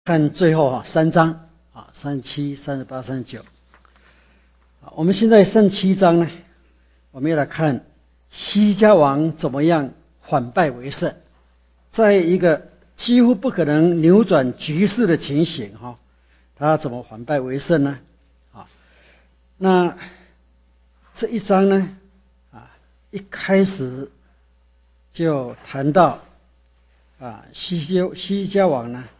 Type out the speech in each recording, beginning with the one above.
看最后3章37、38、39。我们现在剩7章呢，我们要来看西家王怎么样反败为胜，在一个几乎不可能扭转局势的情形他怎么反败为胜呢？那这一章呢一开始就谈到西家王呢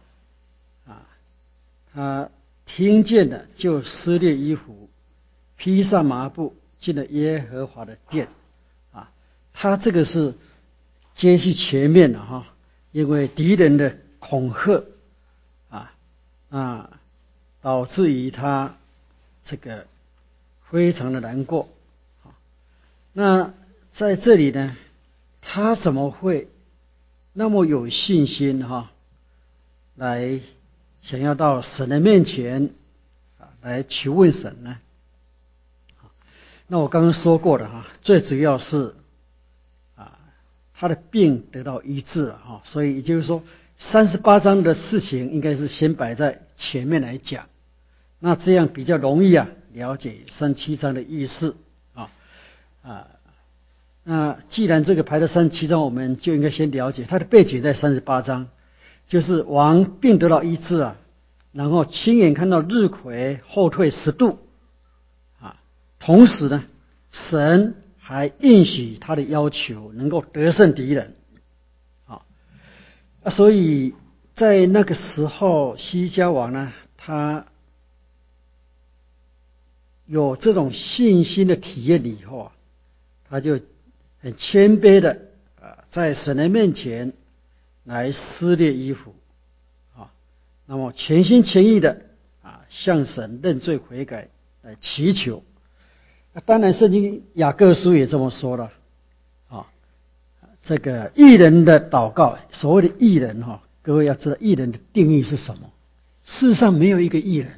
他听见的就撕裂衣服，披上麻布，进了耶和华的殿他这个是接续前面的因为敌人的恐吓导致于他这个非常的难过。那在这里呢，他怎么会那么有信心来想要到神的面前来求问神呢？那我刚刚说过的最主要是他的病得到医治了所以也就是说38章的事情应该是先摆在前面来讲，那这样比较容易了解37章的意思那既然这个排在37章，我们就应该先了解他的背景在38章，就是王病得到医治然后亲眼看到日晷后退10度同时呢，神还应许他的要求能够得胜敌人所以在那个时候西家王呢，他有这种信心的体验以后他就很谦卑的在神的面前来撕裂衣服那么全心全意的向神认罪悔改来祈求。当然圣经雅各书也这么说了这个义人的祷告，所谓的义人各位要知道义人的定义是什么。世上没有一个义人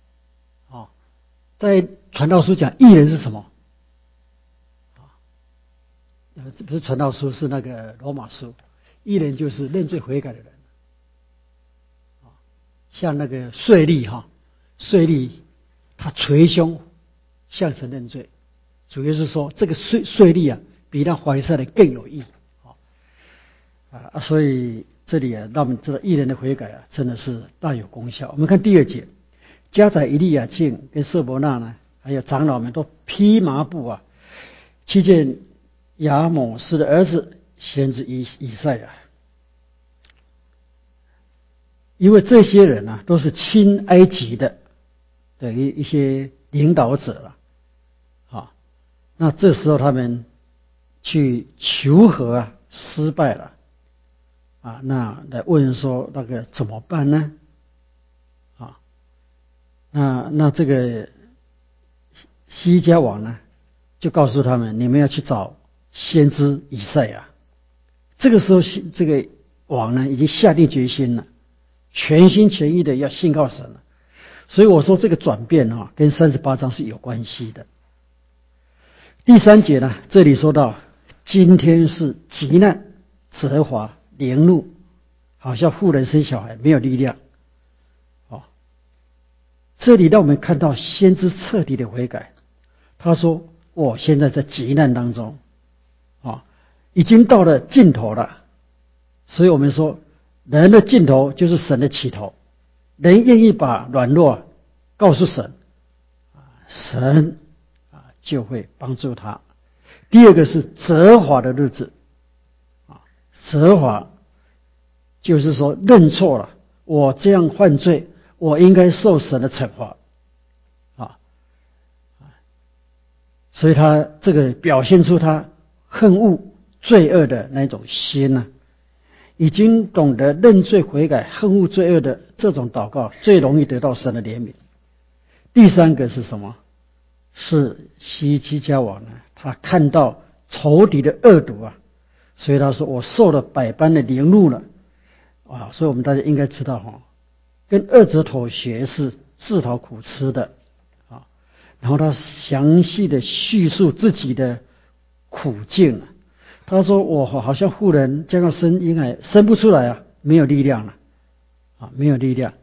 在传道书讲义人是什么不是传道书，是那个罗马书。义人就是认罪悔改的人像那个税吏他捶胸向神认罪，主要是说这个税吏比那法利赛人更有义所以这里让我们知道义人的悔改真的是大有功效。我们看第2节，家宰以利亚敬跟舍伯那呢，还有长老们都披麻布去见亚某斯的儿子先知以赛亚，因为这些人都是亲埃及的一些领导者了那这时候他们去求和失败了那来问说那个怎么办呢那这个西家王呢就告诉他们，你们要去找先知以赛亚。这个时候这个王呢已经下定决心了，全心全意的要信靠神了。所以我说这个转变跟38章是有关系的。第3节呢，这里说到今天是急难、责罚、凌怒，好像妇人生小孩没有力量这里让我们看到先知彻底的悔改。他说我现在在急难当中已经到了尽头了。所以我们说人的尽头就是神的起头，人愿意把软弱告诉神神就会帮助他。第2个是责罚的日子责罚就是说认错了，我这样犯罪，我应该受神的惩罚所以他这个表现出他恨恶罪恶的那种心已经懂得认罪悔改，恨恶罪恶的这种祷告最容易得到神的怜悯。第3个是什么？是西家王他看到仇敌的恶毒所以他说我受了百般的凌辱了所以我们大家应该知道跟恶者妥协是自讨苦吃的然后他详细的叙述自己的苦境他说我好像妇人将要生婴孩生不出来没有力量了没有力量。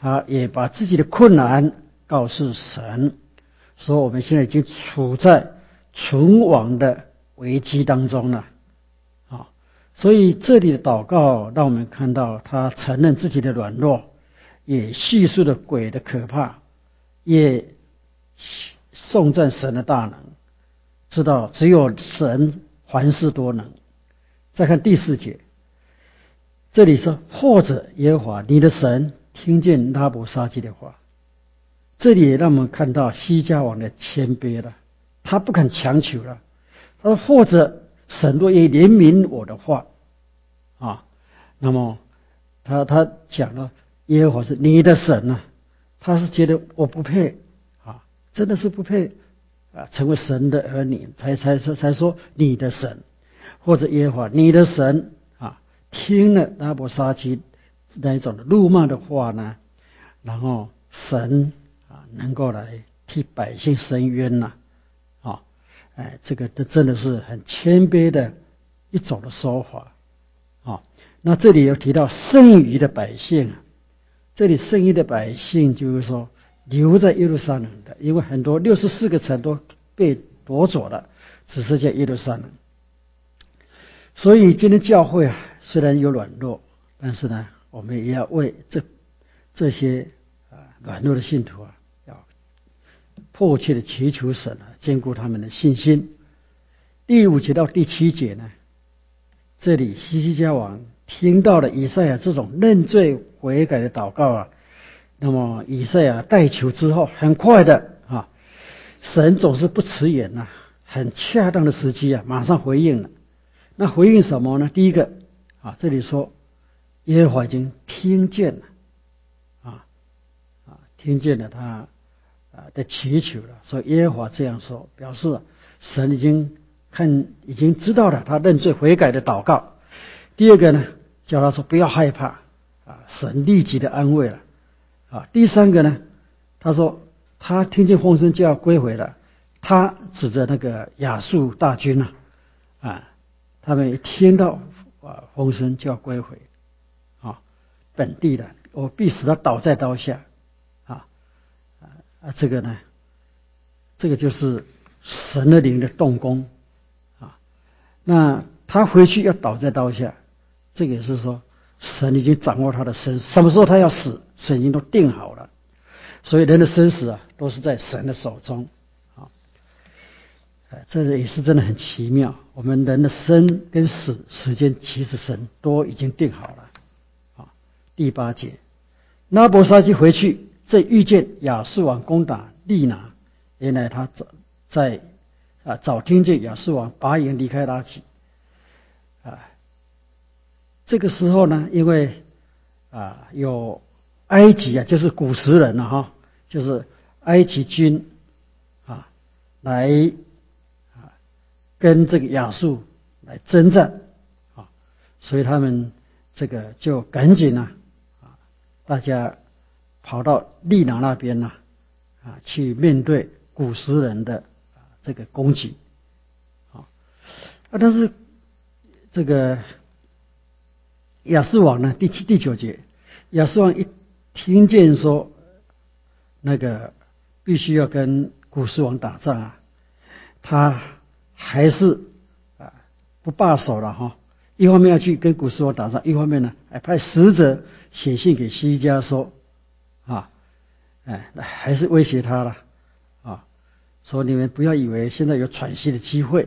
他也把自己的困难告诉神，说我们现在已经处在存亡的危机当中了。所以这里的祷告让我们看到他承认自己的软弱，也叙述了鬼的可怕，也颂赞神的大能，知道只有神凡事多能。再看第4节，这里说或者耶和华你的神听见拉伯沙基的话，这里也让我们看到西家王的谦卑了，他不肯强求了，他说或者神若也怜悯我的话那么他讲了耶和华是你的神他是觉得我不配真的是不配成为神的儿女，才说你的神，或者耶和华你的神听了拉伯沙基那一种的辱骂的话呢，然后神能够来替百姓伸冤这个真的是很谦卑的一种的说法那这里有提到剩余的百姓这里剩余的百姓就是说留在耶路撒冷的，因为很多64个城都被夺走了，只剩下耶路撒冷。所以今天教会虽然有软弱，但是呢，我们也要为这些软弱的信徒要迫切的祈求神坚固他们的信心。第5节到第7节呢，这里希西家王听到了以赛亚这种认罪悔改的祷告那么以赛亚代求之后，很快的神总是不迟延很恰当的时机马上回应了。那回应什么呢？第一个这里说耶和华已经听见了听见了他的祈求了，所以耶和华这样说，表示神已经知道了他认罪悔改的祷告。第二个呢，叫他说不要害怕神立即的安慰了第三个呢，他说他听见风声就要归回了，他指着那个亚述大军他们一听到风声就要归回本地的，我必使他倒在刀下这个呢，这个就是神的灵的动工那他回去要倒在刀下，这个也是说神已经掌握他的生死，什么时候他要死，神已经都定好了。所以人的生死都是在神的手中这也是真的很奇妙。我们人的生跟死时间，其实神都已经定好了第8节，拉伯沙基回去，这遇见亚述王攻打利拿，原来他早听见亚述王拔营离开拉吉这个时候呢，因为有埃及就是古时人就是埃及军来跟这个亚述来征战所以他们这个就赶紧大家跑到利拿那边去面对古时人的这个攻击但是这个亚述王呢，第9节，亚述王一听见说那个必须要跟古时王打仗他还是不罢手了一方面要去跟古时王打仗，一方面呢还派使者写信给西家说还是威胁他了说你们不要以为现在有喘息的机会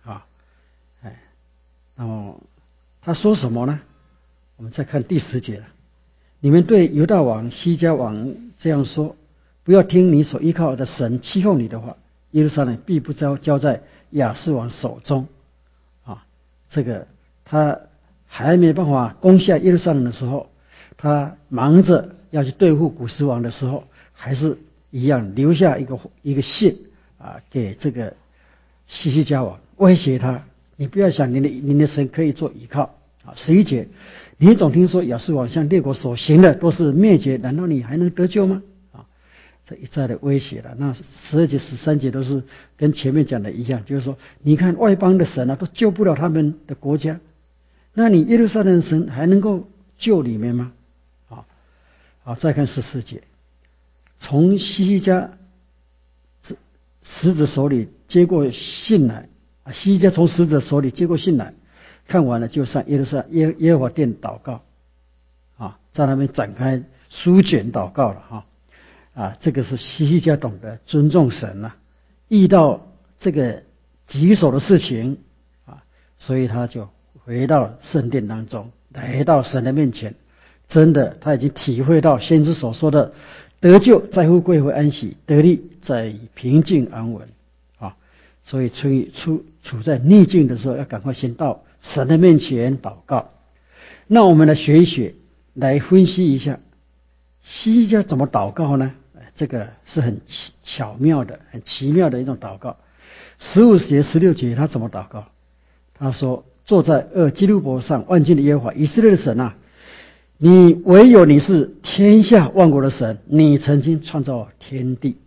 那么他说什么呢？我们再看第10节了。你们对犹大王西家王这样说，不要听你所依靠的神欺哄你的话，耶路撒冷必不交在亚述王手中这个他还没办法攻下耶路撒冷的时候，他忙着要去对付古时王的时候，还是一样留下一个信给这个西西家王，威胁他，你不要想你的神可以做依靠11节，你总听说亚述王向列国所行的都是灭绝，难道你还能得救吗？这一再的威胁了。那12节13节都是跟前面讲的一样，就是说你看外邦的神都救不了他们的国家，那你耶路撒冷神还能够救你们吗？ 好，再看14节，从希西家使者手里接过信来，希西家从使者手里接过信来，看完了就上耶和华殿祷告，在那边展开书卷祷告了这个是希西家懂得尊重神遇到这个棘手的事情所以他就回到圣殿当中，来到神的面前。真的，他已经体会到先知所说的得救在乎归回安息，得力在于平静安稳所以处在逆境的时候，要赶快先到神的面前祷告。那我们来学一学，来分析一下希西家怎么祷告呢？这个是很巧妙的、很奇妙的一种祷告。15节、16节他怎么祷告？他说：“坐在基路伯上万军的耶和华以色列的神你唯有你是天下万国的神，你曾经创造天地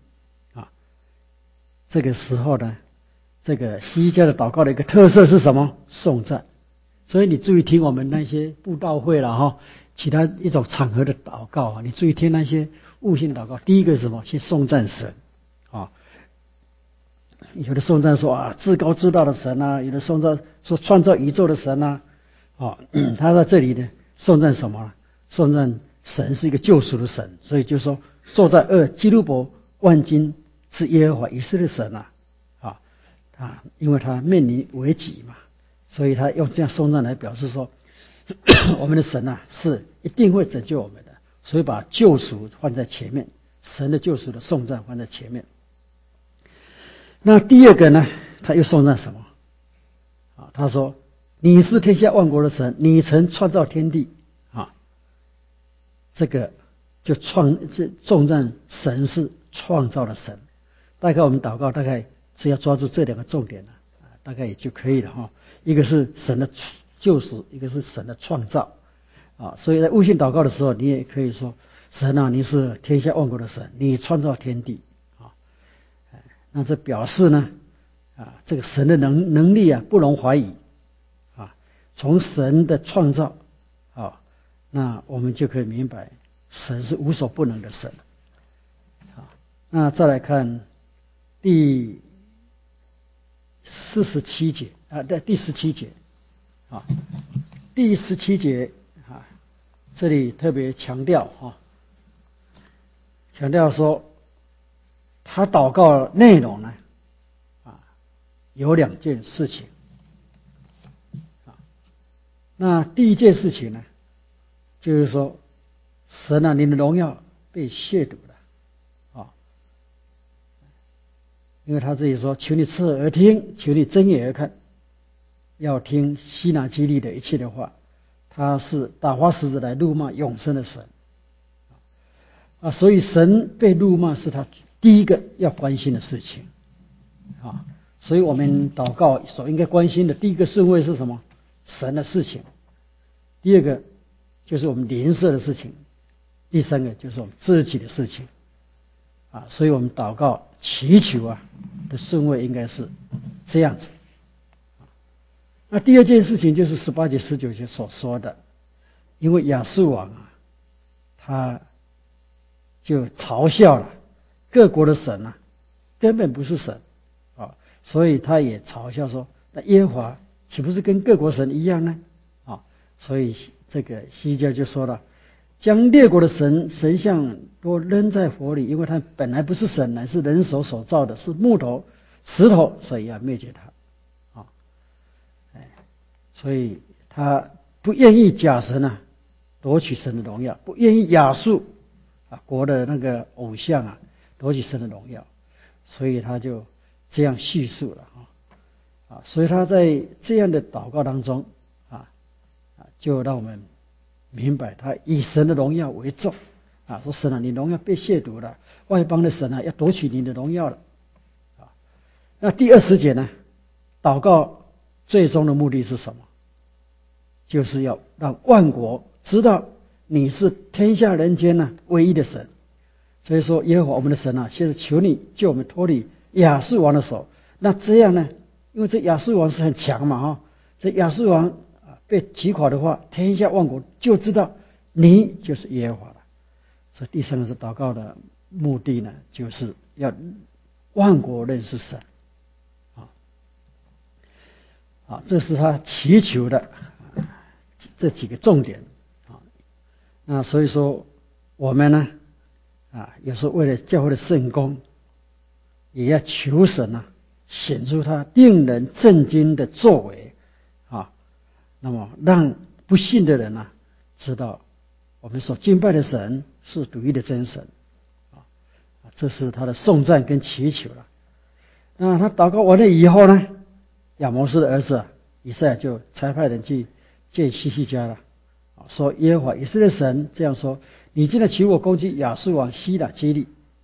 这个时候呢，这个希西家的祷告的一个特色是什么？颂赞。所以你注意听我们那些布道会了其他一种场合的祷告你注意听那些悟性祷告。第一个是什么？先颂赞神有的颂赞说至高至大的神有的颂赞说创造宇宙的神他在这里呢颂赞什么？颂赞神是一个救赎的神，所以就说坐在基路伯万军之耶和华以色列神因为他面临危急嘛，所以他用这样颂赞来表示说我们的神是一定会拯救我们的，所以把救赎放在前面，神的救赎的颂赞放在前面。那第二个呢，他又颂赞什么他说你是天下万国的神，你曾创造天地这个就颂赞神是创造的神。大概我们祷告大概只要抓住这两个重点大概也就可以了一个是神的救赎，一个是神的创造所以在悟性祷告的时候，你也可以说神你是天下万国的神，你创造天地那这表示呢这个神的能力不容怀疑从神的创造那我们就可以明白神是无所不能的神那再来看第47节第17节第17节这里特别强调说他祷告内容呢有两件事情那第一件事情呢，就是说神你的荣耀被亵渎了因为他自己说求你侧耳而听，求你睁眼而看，要听西拿基立的一切的话，他是打发使者来辱骂永生的神所以神被辱骂是他第一个要关心的事情所以我们祷告所应该关心的第一个顺位是什么？神的事情，第二个就是我们邻舍的事情，第三个就是我们自己的事情所以我们祷告祈求的顺位应该是这样子那第二件事情就是18节19节所说的，因为亚述王他就嘲笑了各国的神根本不是神所以他也嘲笑说那耶和华岂不是跟各国神一样呢所以这个希西家就说了，将列国的神像都扔在火里，因为他本来不是神，乃是人手所造的，是木头石头，所以要灭绝他所以他不愿意假神夺取神的荣耀，不愿意亚述国的那个偶像夺取神的荣耀，所以他就这样叙述了所以他在这样的祷告当中就让我们明白他以神的荣耀为重说神你荣耀被亵渎了，外邦的神要夺取你的荣耀了那第20节呢，祷告最终的目的是什么？就是要让万国知道你是天下人间唯一的神。所以说耶和华我们的神现在求你救我们脱离亚述王的手。那这样呢，因为这亚述王是很强嘛这亚述王被击垮的话，天下万国就知道你就是耶和华了。 所以第三个是祷告的目的呢，就是要万国认识神。这是他祈求的这几个重点啊。那所以说我们呢有时候为了教会的圣工，也要求神显出他令人震惊的作为那么让不信的人知道我们所敬拜的神是独一的真神这是他的颂赞跟祈求了。那他祷告完了以后呢，亚摩斯的儿子以赛亚就差派人去见希西家了，说耶和华以色列神这样说：你既然求我攻击亚述王西拿基立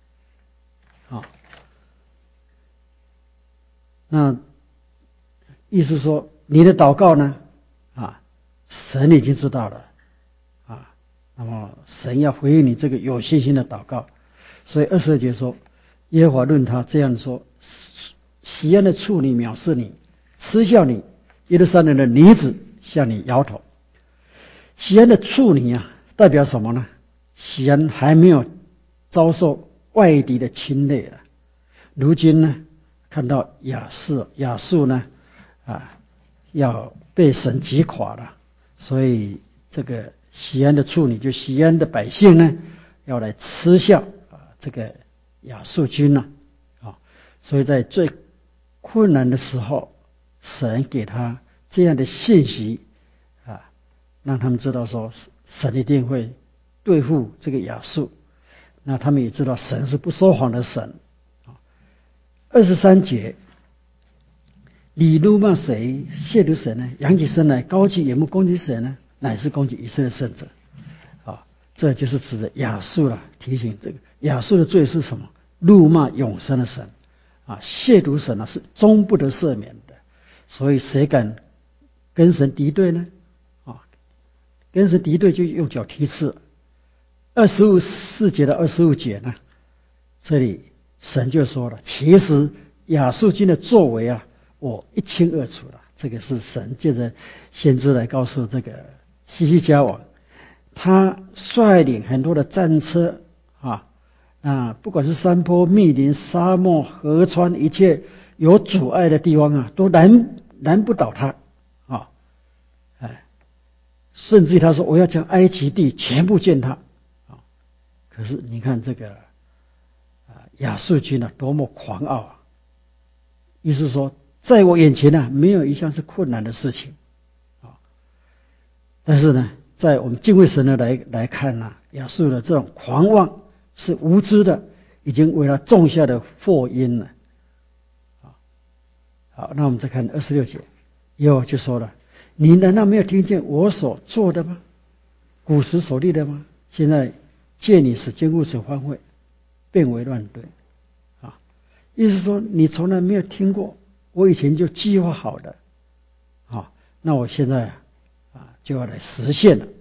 那意思说你的祷告呢神已经知道了那么神要回应你这个有信心的祷告。所以22节说，耶和华论他这样说：西安的处女藐视你，嗤笑你，耶路撒冷的女子向你摇头。西安的处女代表什么呢？西安还没有遭受外敌的侵略了，如今呢看到亚述呢要被神击垮了，所以这个西安的处女，就西安的百姓呢，要来嗤笑这个亚述军所以在最困难的时候，神给他这样的信息让他们知道说神一定会对付这个亚述。那他们也知道神是不说谎的神。23节，你辱骂谁，亵渎谁呢？扬起身来，高举眼目攻击谁呢？乃是攻击以色列圣者。这就是指的亚述了。提醒这个亚述的罪是什么？辱骂永生的神亵渎神是终不得赦免的。所以谁敢跟神敌对呢？跟神敌对就用脚踢刺。24节到25节呢，这里神就说了，其实亚述军的作为我一清二楚了。这个是神借着先知来告诉这个希西家王，他率领很多的战车不管是山坡、密林、沙漠、河川，一切有阻碍的地方都难不倒他甚至他说我要将埃及地全部践踏可是你看这个亚述军多么狂傲意思说在我眼前没有一项是困难的事情但是呢，在我们敬畏神的来看亚述的这种狂妄是无知的，已经为他种下的祸因了好，那我们再看26节，耶和华就说了，你难道没有听见我所做的吗？古时所立的吗？现在借你使坚固城荒废，变为乱堆意思说你从来没有听过，我以前就计划好的那我现在就要来实现了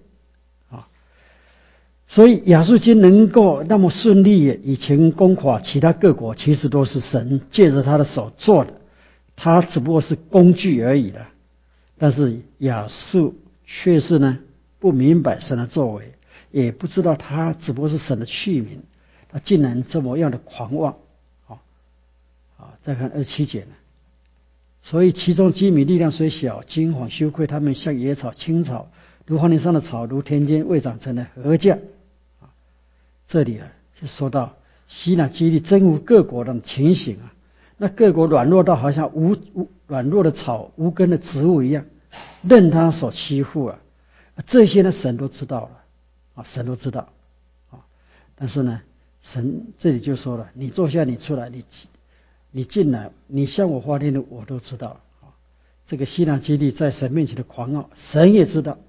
所以亚述军能够那么顺利以前攻垮其他各国，其实都是神借着他的手做的，他只不过是工具而已的。但是亚述却是呢不明白神的作为，也不知道他只不过是神的器皿，他竟然这么样的狂妄再看27节呢，所以其中基米力量虽小，惊惶羞愧，他们像野草、青草，如荒野上的草，如田间未长成的禾稼这里就说到西拿基立征服各国的情形那各国软弱到好像软弱的草、无根的植物一样，任他所欺负这些呢神都知道了神都知道但是呢神这里就说了，你坐下，你出来，你进来，你向我发怒，我都知道这个西拿基立在神面前的狂傲，神也知道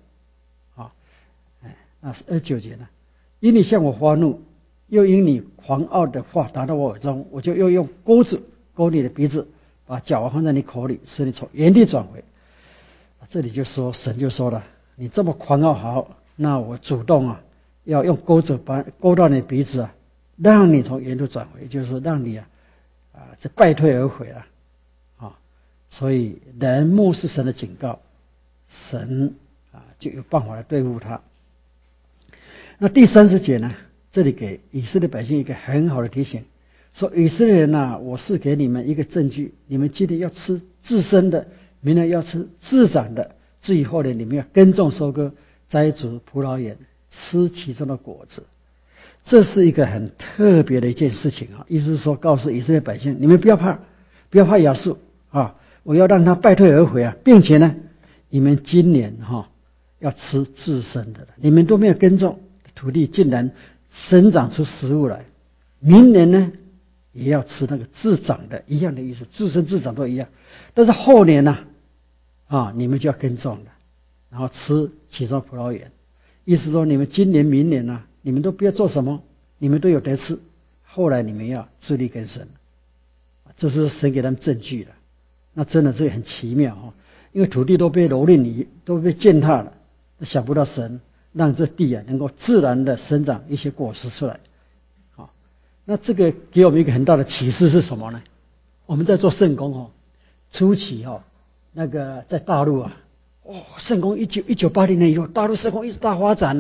那29节呢，因你向我发怒，又因你狂傲的话达到我耳中，我就又用钩子勾你的鼻子，把脚放在你口里，使你从原地转回。这里就说神就说了，你这么狂傲好，那我主动要用钩子把勾到你的鼻子让你从原路转回，就是让你这败退而回了所以人漠视神的警告，神就有办法来对付他。那第30节呢， 这里给以色列百姓一个很好的提醒，说以色列人呐，我是给你们一个证据，你们今天要吃自生的，明天要吃自长的，至于后来你们要耕种收割，栽植葡萄园，吃其中的果子。这是一个很特别的一件事情啊！意思是说，告诉以色列百姓，你们不要怕，不要怕亚述啊！我要让他败退而回啊，并且呢，你们今年要吃自生的，你们都没有耕种，土地竟然生长出食物来。明年呢，也要吃那个自长的，一样的意思，自生自长都一样。但是后年呢，你们就要耕种了，然后吃其中葡萄园。意思说，你们今年、明年呢，你们都不要做什么，你们都有得吃。后来你们要自力更生，这是神给他们证据了。那真的这很奇妙因为土地都被蹂躏，都被践踏了。想不到神让这地能够自然的生长一些果实出来。那这个给我们一个很大的启示是什么呢？我们在做圣工初期那个在大陆圣工1980年以后，大陆圣工一直大发展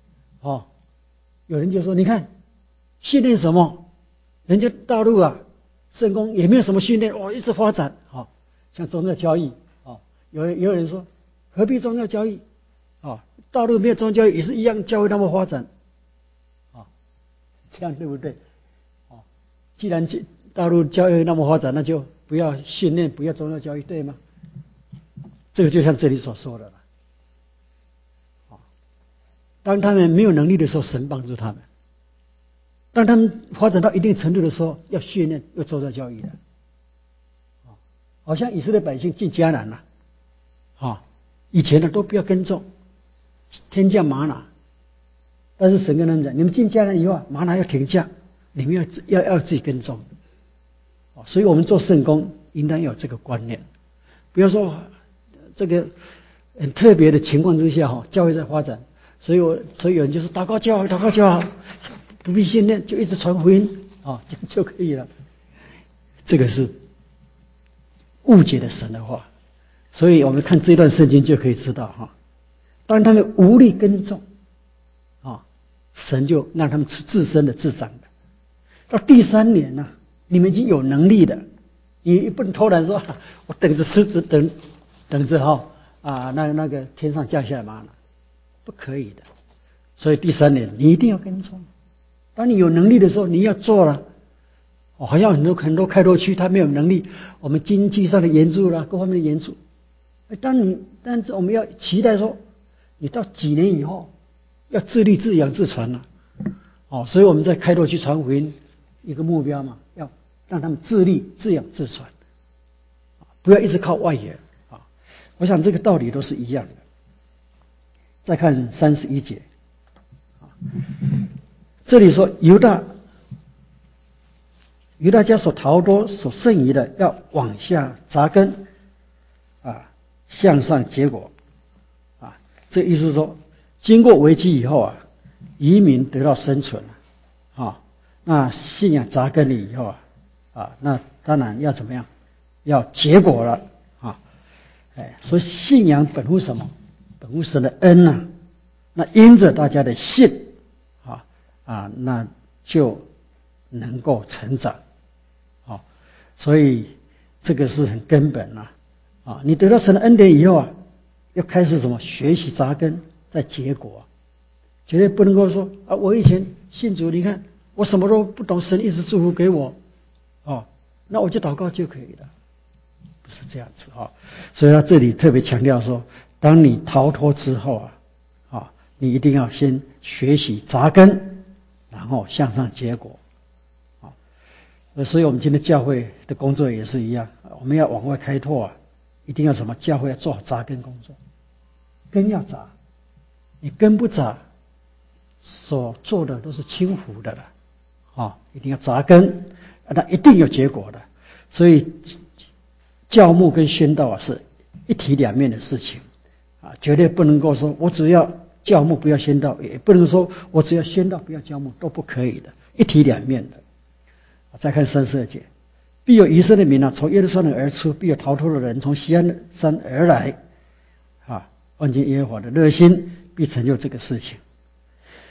有人就说，你看训练什么？人家大陆圣工也没有什么训练，一直发展像宗教教义有人说何必宗教教义大陆没有宗教教义也是一样，教会那么发展这样对不对？既然大陆教育那么发展，那就不要训练，不要宗教教育，对吗？这个就像这里所说的了。当他们没有能力的时候，神帮助他们；当他们发展到一定程度的时候，要训练，要宗教教育的。好像以色列百姓进迦南了，以前呢都不要耕种，天降玛瑙，但是神跟他们讲，你们进迦南以后玛瑙要停降，你们要自己耕种。所以我们做圣工应当有这个观念，不要说这个很特别的情况之下教会在发展，所以有人就说祷告就好，不必训练，就一直传福音就可以了。这个是误解了神的话。所以我们看这段圣经就可以知道当他们无力耕种神就让他们吃自生的自长的。到第3年呢，你们已经有能力的，你不能偷懒说我等着吃，等着那个天上降下来玛瑙，不可以的。所以第3年你一定要耕种。当你有能力的时候，你要做了。好像很多开拓区他没有能力，我们经济上的援助啦，各方面的援助。但是我们要期待说，你到几年以后要自立自养自传了。所以我们在开拓区传福音一个目标嘛，要让他们自立自养自传，不要一直靠外援我想这个道理都是一样的。再看31节这里说犹大家所逃脱所剩余的要往下扎根向上结果这意思是说，经过危机以后移民得到生存那信仰扎根了以后那当然要怎么样？要结果了所以信仰本乎什么？本乎神的恩那因着大家的信那就能够成长所以这个是很根本你得到神的恩典以后要开始什么？学习扎根，再结果绝对不能够说我以前信主，你看我什么都不懂，神一直祝福给我那我就祷告就可以了，不是这样子所以他这里特别强调说，当你逃脱之后你一定要先学习扎根，然后向上结果所以我们今天教会的工作也是一样，我们要往外开拓一定要什么？教会要做好扎根工作，根要扎，你根不扎，所做的都是轻浮的了一定要扎根，那一定有结果的。所以教牧跟宣道是一体两面的事情绝对不能够说我只要教牧不要宣道，也不能说我只要宣道不要教牧，都不可以的，一体两面的。再看32节，必有以色列民从耶路撒冷而出，必有逃脱的人从锡安山而来万军耶和华的热心必成就这个事情。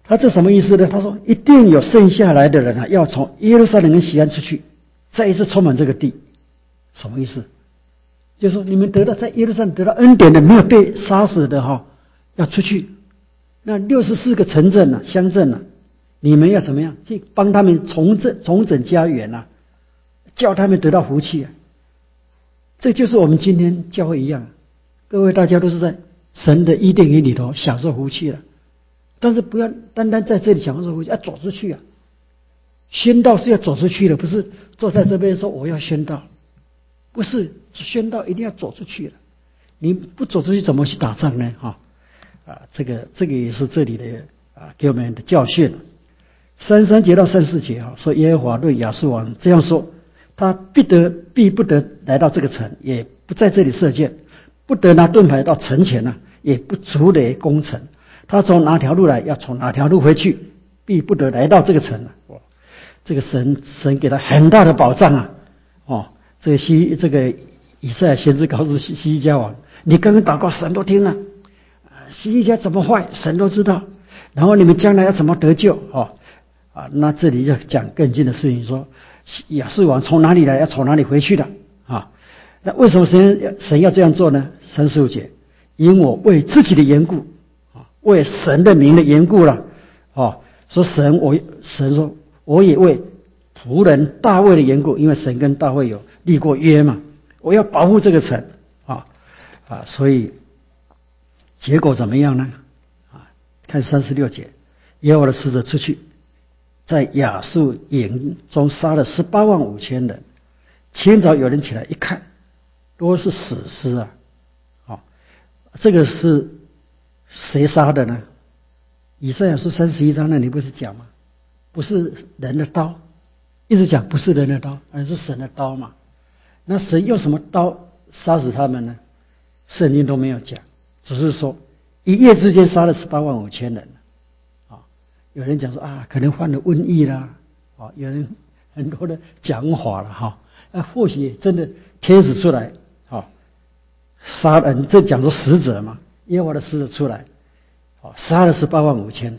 他这什么意思呢？他说一定有剩下来的人啊，要从耶路撒冷跟西安出去，再一次充满这个地。什么意思？就是说你们得到在耶路撒冷得到恩典的，没有被杀死的要出去。那64个城镇啊、乡镇啊，你们要怎么样去帮他们重整家园啊，叫他们得到福气啊？这就是我们今天教会一样，各位大家都是在神的伊甸园里头享受福气了，但是不要单单在这里享受福气，要走出去啊！宣道是要走出去的，不是坐在这边说我要宣道，不是宣道一定要走出去了。你不走出去怎么去打仗呢？这个也是这里的给我们的教训。33节到34节说耶和华对亚述王这样说：他必不得来到这个城，也不在这里射箭，不得拿盾牌到城前也不筑垒攻城。他从哪条路来，要从哪条路回去，必不得来到这个城这个神给他很大的保障这个以赛亚先知告诉西西家王，你刚刚祷告神都听了，西西家怎么坏神都知道，然后你们将来要怎么得救那这里就讲更近的事情，说亚述王从哪里来，要从哪里回去的那为什么神要这样做呢？35节，因我为自己的缘故为神的名的缘故了说神说我也为仆人大卫的缘故，因为神跟大卫有立过约嘛，我要保护这个城所以结果怎么样呢？看36节，耶和华的使者出去，在亚述营中杀了185000人。清早有人起来一看，都是死尸这个是谁杀的呢？以赛亚书31章那里不是讲吗？不是人的刀，一直讲不是人的刀，而是神的刀嘛。那神用什么刀杀死他们呢？圣经都没有讲，只是说一夜之间杀了185000人有人讲说可能患了瘟疫啦有人很多的讲法了或许真的天使出来杀人，这讲说使者嘛，耶和华的使者出来杀了185000人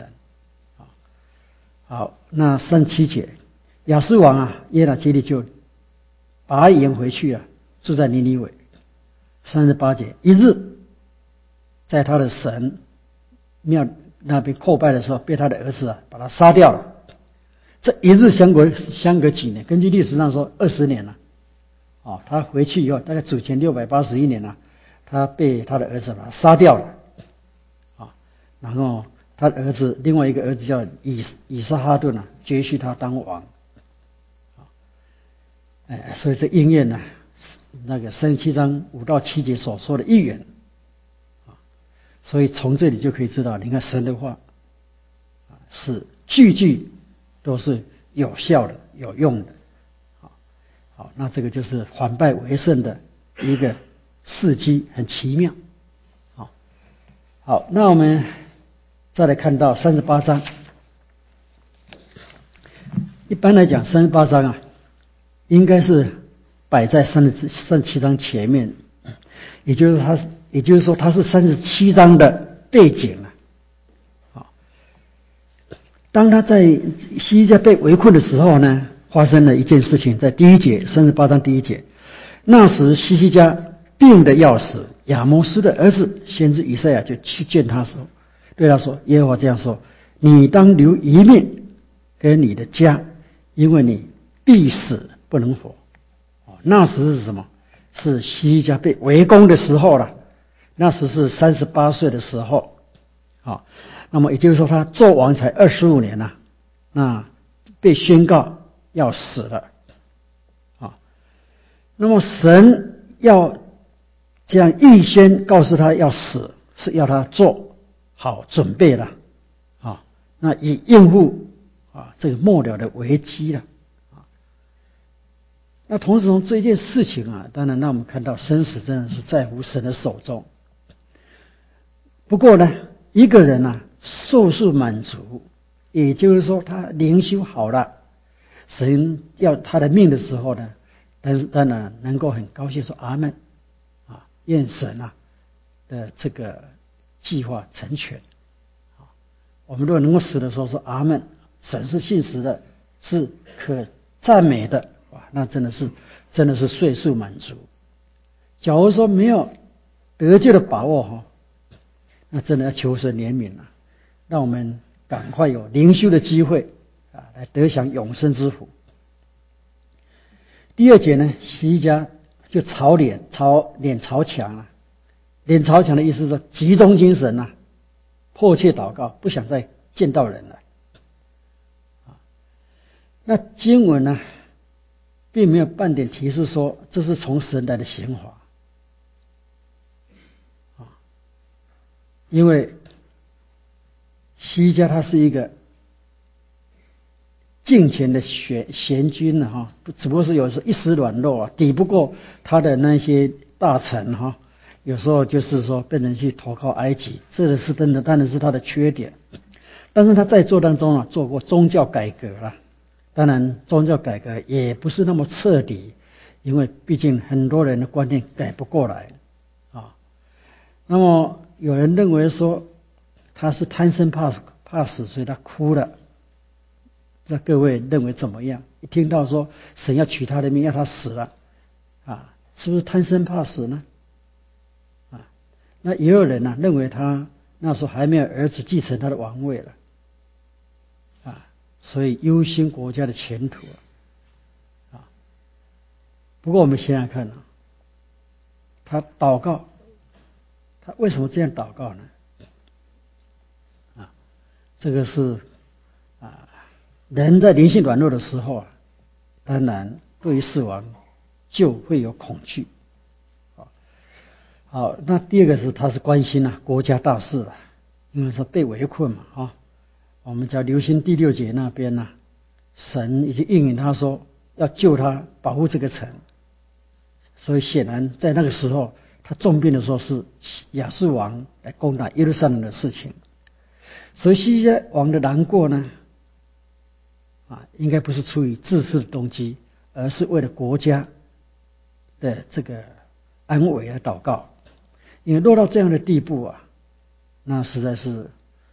好，那37节，亚述王耶拿基利就拔营回去住在尼尼微。38节，一日在他的神庙那边叩拜的时候，被他的儿子把他杀掉了。这一日相隔几年？根据历史上说20年了他回去以后，大概主前681年了，他被他的儿子把他杀掉了然后他的儿子另外一个儿子叫以撒哈顿接续他当王所以这应验了那个37章5到7节所说的预言所以从这里就可以知道，你看神的话是句句都是有效的、有用的好，那这个就是反败为胜的一个事迹，很奇妙好，那我们再来看到38章。一般来讲38章应该是摆在37章前面，也就是说它是37章的背景当他在西西家被围困的时候呢，发生了一件事情，在第1节38章第1节，那时西西家病得要死，亚摩斯的儿子先知以赛亚就去见他说，对他说，耶和华这样说，你当留一命给你的家，因为你必死不能活那时是什么？是西西家被围攻的时候了，那时是38岁的时候那么也就是说他做王才25年那被宣告要死了那么神要这样预先告诉他要死，是要他做好准备了那以应付这个末了的危机了那同时从这件事情当然让我们看到生死真的是在乎神的手中。不过呢，一个人受数满足，也就是说他灵修好了，神要他的命的时候呢，当然能够很高兴说阿们愿神的这个计划成全我们如果能够死的时候说阿们，神是信实的，是可赞美的，哇，那真的是岁数满足。假如说没有得救的把握那真的要求神怜悯了，让我们赶快有灵修的机会来得享永生之福。第二节呢，希西家就朝脸朝墙了。脸朝墙的意思是说集中精神迫切祷告，不想再见到人了。那经文呢，并没有半点提示说这是从神来的刑罚因为希西家他是一个敬虔的贤君只不过是有时候一时软弱抵不过他的那些大臣有时候就是说被人去投靠埃及，这是真的，当然是他的缺点。但是他在做当中做过宗教改革了，当然宗教改革也不是那么彻底，因为毕竟很多人的观念改不过来那么有人认为说他是贪生怕死，所以他哭了。那各位认为怎么样？一听到说神要取他的命，要他死了是不是贪生怕死呢？那也有人认为他那时候还没有儿子继承他的王位了所以忧心国家的前途不过我们想想看他祷告，他为什么这样祷告呢？这个是人在灵性软弱的时候当然对于死亡就会有恐惧好，那第二个是他是关心国家大事了，因为是被围困嘛我们叫留心第6节那边神已经应允他说要救他，保护这个城，所以显然在那个时候他重病的时候是亚述王来攻打耶路撒冷的事情，所以希西家王的难过呢应该不是出于自私的动机，而是为了国家的这个安危而祷告。因为落到这样的地步那实在是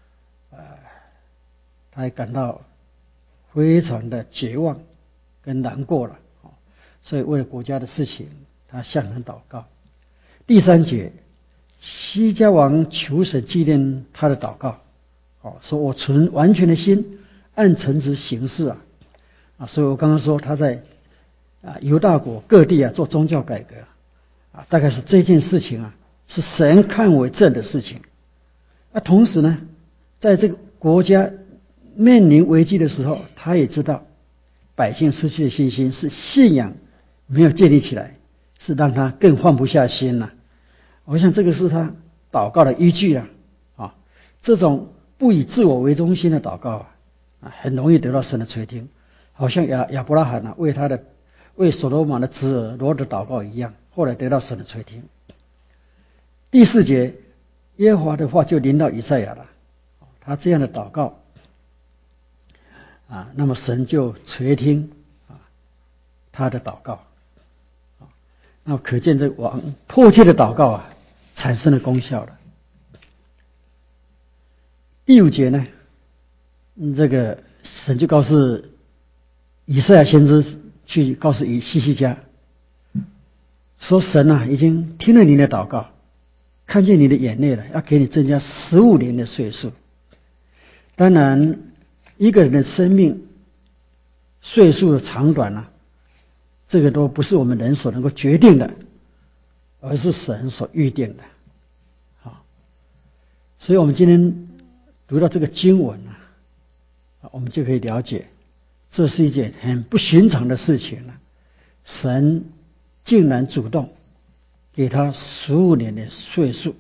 他还感到非常的绝望跟难过了所以为了国家的事情他向神祷告。第3节，希西家王求神纪念他的祷告说我存完全的心按诚实行事所以我刚刚说他在犹大国各地做宗教改革大概是这件事情是神看为正的事情。同时呢，在这个国家面临危机的时候，他也知道百姓失去的信心是信仰没有建立起来，是让他更放不下心我想这个是他祷告的依据这种不以自我为中心的祷告很容易得到神的垂听，好像亚伯拉罕为所罗门的侄儿罗德祷告一样，后来得到神的垂听。第4节，耶和华的话就临到以赛亚了，他这样的祷告那么神就垂听他的祷告那可见这王迫切的祷告产生了功效了。第5节呢，这个神就告诉以赛亚先知去告诉希西家说神已经听了你的祷告，看见你的眼泪了，要给你增加15年的岁数。当然一个人的生命岁数的长短这个都不是我们人所能够决定的，而是神所预定的所以我们今天读到这个经文我们就可以了解这是一件很不寻常的事情神竟然主动给他15年的岁数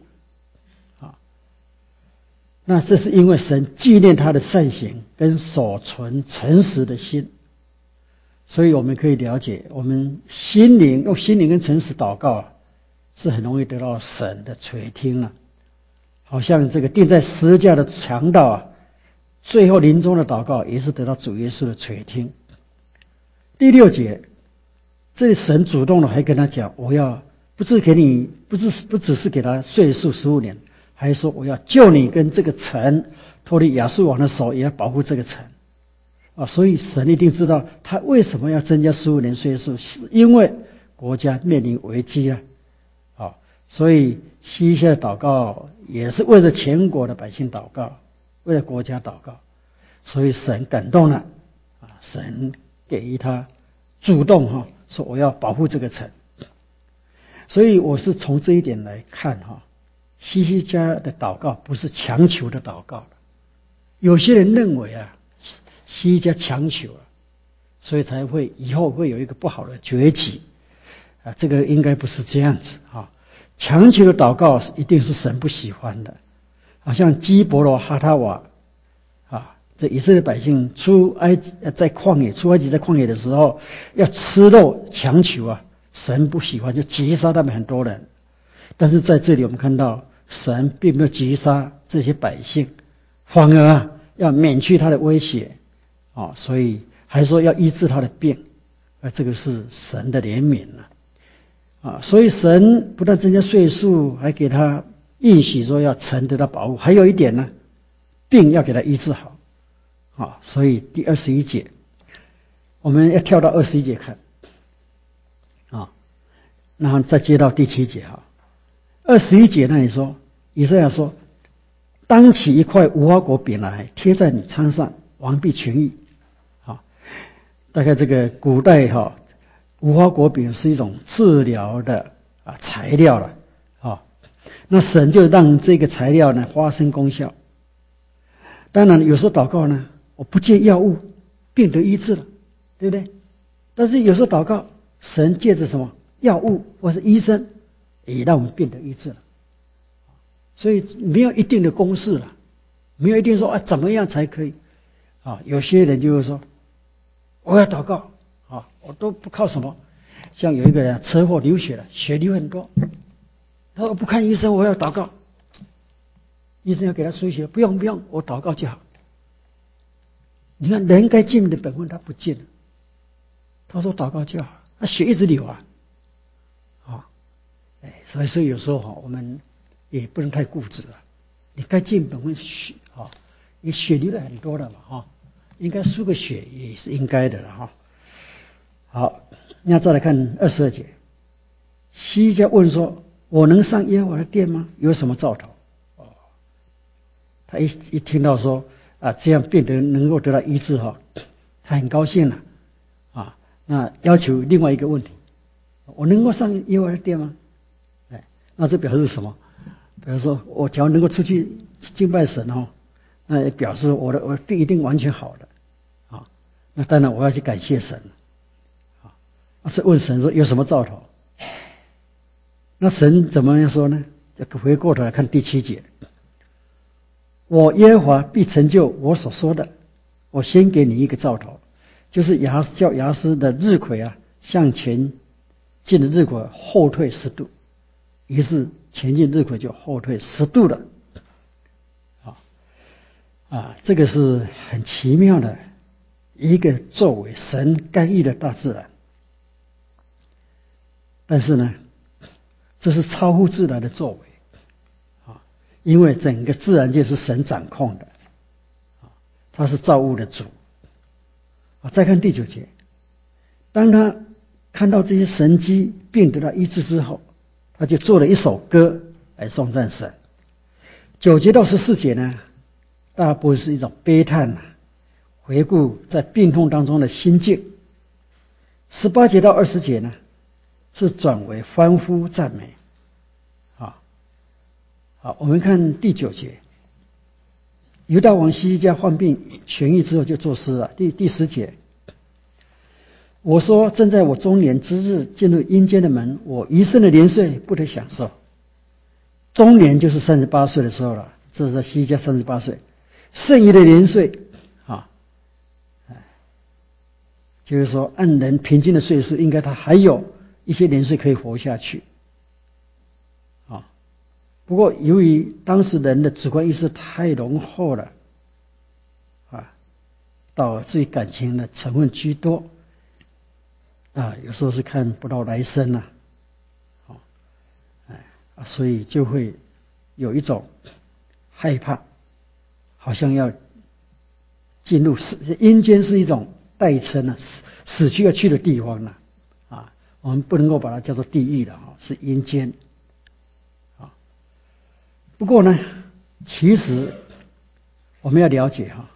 那这是因为神纪念他的善行跟守存诚实的心。所以我们可以了解，我们用心灵跟诚实祷告是很容易得到神的垂听好像这个钉在十字架的强盗最后临终的祷告也是得到主耶稣的垂听。第6节，这里神主动的还跟他讲，我要不只是给他岁数15年， 还说我要救你跟这个城脱离亚述王的手，也要保护这个城啊。所以神一定知道他为什么要增加15年岁数，是因为国家面临危机啊。所以西西的祷告也是为了全国的百姓祷告，为了国家祷告。所以神感动了啊，神给予他主动说我要保护这个城。所以我是从这一点来看西西家的祷告不是强求的祷告。有些人认为西西家强求所以才会以后会有一个不好的结局这个应该不是这样子强求的祷告一定是神不喜欢的。好像基伯罗哈塔瓦这以色列百姓出埃及在旷野的时候要吃肉强求神不喜欢，就击杀他们很多人。但是在这里我们看到神并没有击杀这些百姓，反而要免去他的威胁所以还说要医治他的病，这个是神的怜悯所以神不但增加岁数，还给他应许说要城得到保护。还有一点呢，病要给他医治好所以第21节我们要跳到21节看然后再接到第7节21节那里说，以赛亚说，当起一块无花果饼来贴在你餐上，王必痊愈大概这个古代无花果饼是一种治疗的材料了那神就让这个材料呢发生功效。当然有时候祷告呢，我不借药物，病得医治了，对不对？但是有时候祷告，神借着什么药物或是医生，也让我们病得医治了。所以没有一定的公式了，没有一定说怎么样才可以有些人就会说我要祷告我都不靠什么。像有一个人车祸流血了，血流很多，他说不看医生，我要祷告。医生要给他输血，不用，我祷告就好。你看人该尽的本分他不尽了，他说祷告就好，那血一直流所以有时候我们也不能太固执了。你该尽本分你血流了很多了嘛应该输个血也是应该的了好，那再来看22节，西西家问说：“我能上耶和华的殿吗？有什么兆头？”他一听到说这样病得能够得到医治他很高兴了那要求另外一个问题：我能够上耶和华的殿吗？那这表示什么？比如说我只要能够出去敬拜神那也表示我的病一定完全好的那当然我要去感谢神是问神说有什么兆头？那神怎么样说呢？回过头来看第7节，我耶和华必成就我所说的。我先给你一个兆头，就是叫亚斯的日晷向前进的日晷后退10度，于是前进日晷就后退10度了这个是很奇妙的一个作为，神干预的大自然。但是呢，这是超乎自然的作为因为整个自然界是神掌控的他是造物的主再看第9节，当他看到这些神迹并得到医治之后，他就做了一首歌来颂赞神。9节到14节呢，大部分是一种悲叹回顾在病痛当中的心境。18节到20节呢，是转为欢呼赞美好，我们看第9节，犹大王西西家患病痊愈之后就作诗了。第10节，我说正在我中年之日进入阴间的门，我余生的年岁不得享受。中年就是38岁的时候了，这是在西西家38岁，剩余的年岁就是说按人平均的岁数，应该他还有一些年岁可以活下去不过由于当时人的主观意识太浓厚了导致于感情的成分居多有时候是看不到来生所以就会有一种害怕，好像要进入阴间是一种代称啊，死去要去的地方呢啊，我们不能够把它叫做地狱的啊，是阴间啊。不过呢，其实我们要了解哈，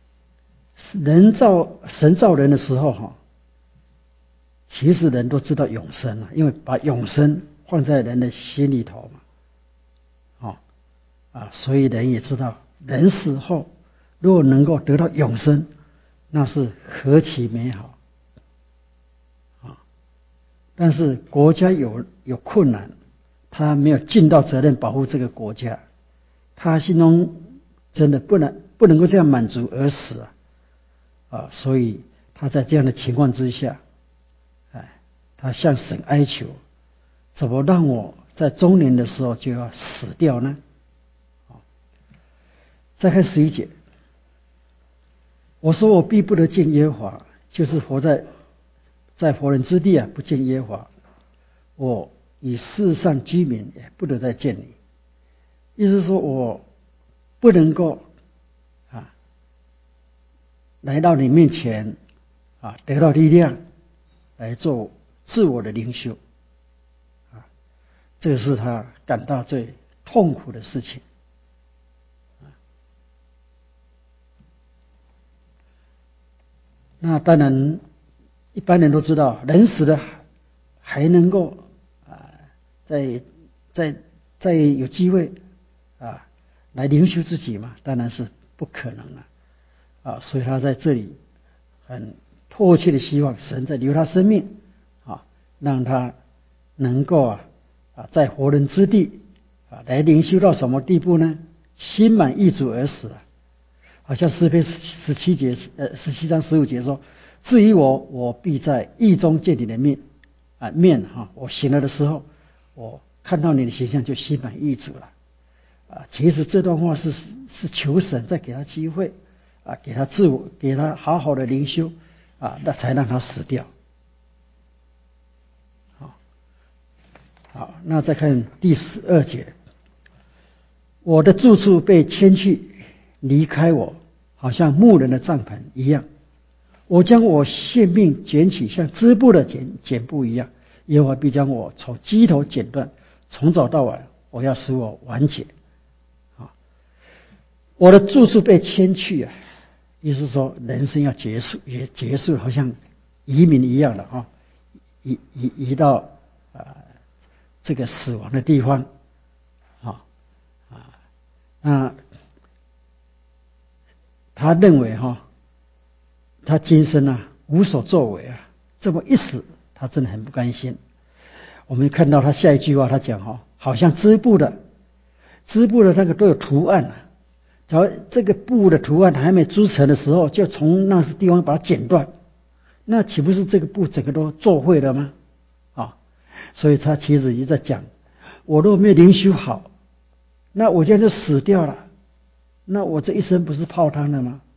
神造人的时候哈，其实人都知道永生了，因为把永生放在人的心里头嘛，所以人也知道，人死后如果能够得到永生，那是何其美好啊！但是国家有困难，他没有尽到责任保护这个国家，他心中真的不能够这样满足而死所以他在这样的情况之下，他向神哀求，怎么让我在中年的时候就要死掉呢？再看11节，我说我必不得见耶和华，就是活在活人之地不见耶和华，我以世上居民也不得再见你。意思是说我不能够来到你面前得到力量来做自我的灵修这个是他感到最痛苦的事情那当然一般人都知道，人死了还能够再有机会来灵修自己嘛，当然是不可能了所以他在这里很迫切的希望神在留他生命让他能够在活人之地来灵修到什么地步呢？心满意足而死好像诗篇17章15节说，至于我必在义中见你的面我醒了的时候，我看到你的形象就心满意足了其实这段话是求神再给他机会给他自我，给他好好的灵修那才让他死掉好，那再看第12节，我的住处被迁去，离开我，好像牧人的帐篷一样。我将我性命剪取，像织布的剪布一样。耶和华必将我从基头剪断，从早到晚，我要使我完结。我的住处被迁去意思是说人生要结束，好像移民一样的移到这个死亡的地方那他认为他今生无所作为这么一死，他真的很不甘心。我们看到他下一句话，他讲好像织布的那个都有图案只要这个布的图案还没织成的时候，就从那地方把它剪断，那岂不是这个布整个都做废了吗？所以他其实也在讲，我如果没有灵修好，那我这样就死掉了，那我这一生不是泡汤了吗？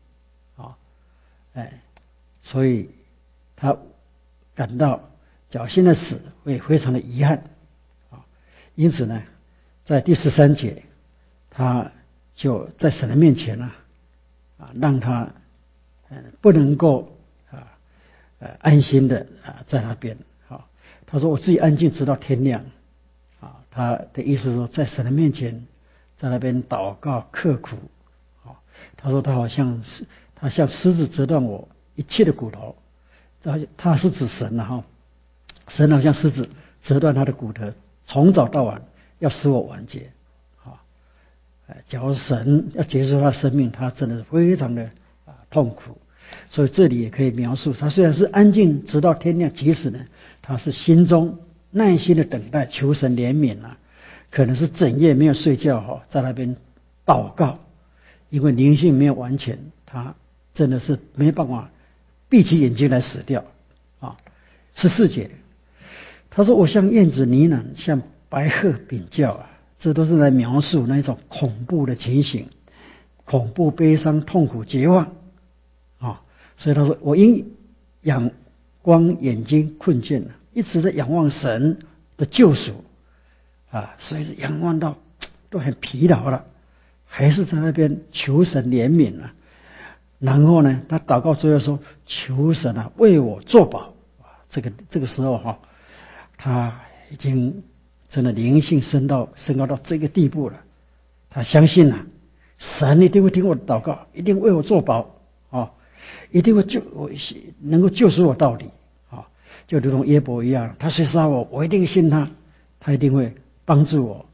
所以他感到假如现在死会非常的遗憾因此呢，在第13节，他就在神的面前让他不能够安心的在那边他说我自己安静直到天亮他的意思是说在神的面前在那边祷告刻苦他说他像狮子折断我一切的骨头，他是指神神好像狮子折断他的骨头，从早到晚要使我完结假如神要结束他的生命，他真的是非常的痛苦。所以这里也可以描述，他虽然是安静直到天亮，即使呢他是心中耐心的等待求神怜悯可能是整夜没有睡觉在那边祷告，因为灵性没有完全，他真的是没办法闭起眼睛来死掉14节，他说我像燕子呢喃，像白鹤鸣叫这都是来描述那一种恐怖的情形，恐怖、悲伤、痛苦、绝望所以他说我因仰光眼睛困倦了，一直在仰望神的救赎所以是仰望到都很疲劳了，还是在那边求神怜悯啊。然后呢，他祷告最后说：“求神啊，为我作保。”这个时候他已经真的灵性升高到这个地步了。他相信神一定会听我的祷告，一定为我作保一定会能够救赎我到底就如同约伯一样，他虽杀我，我一定信他，他一定会帮助我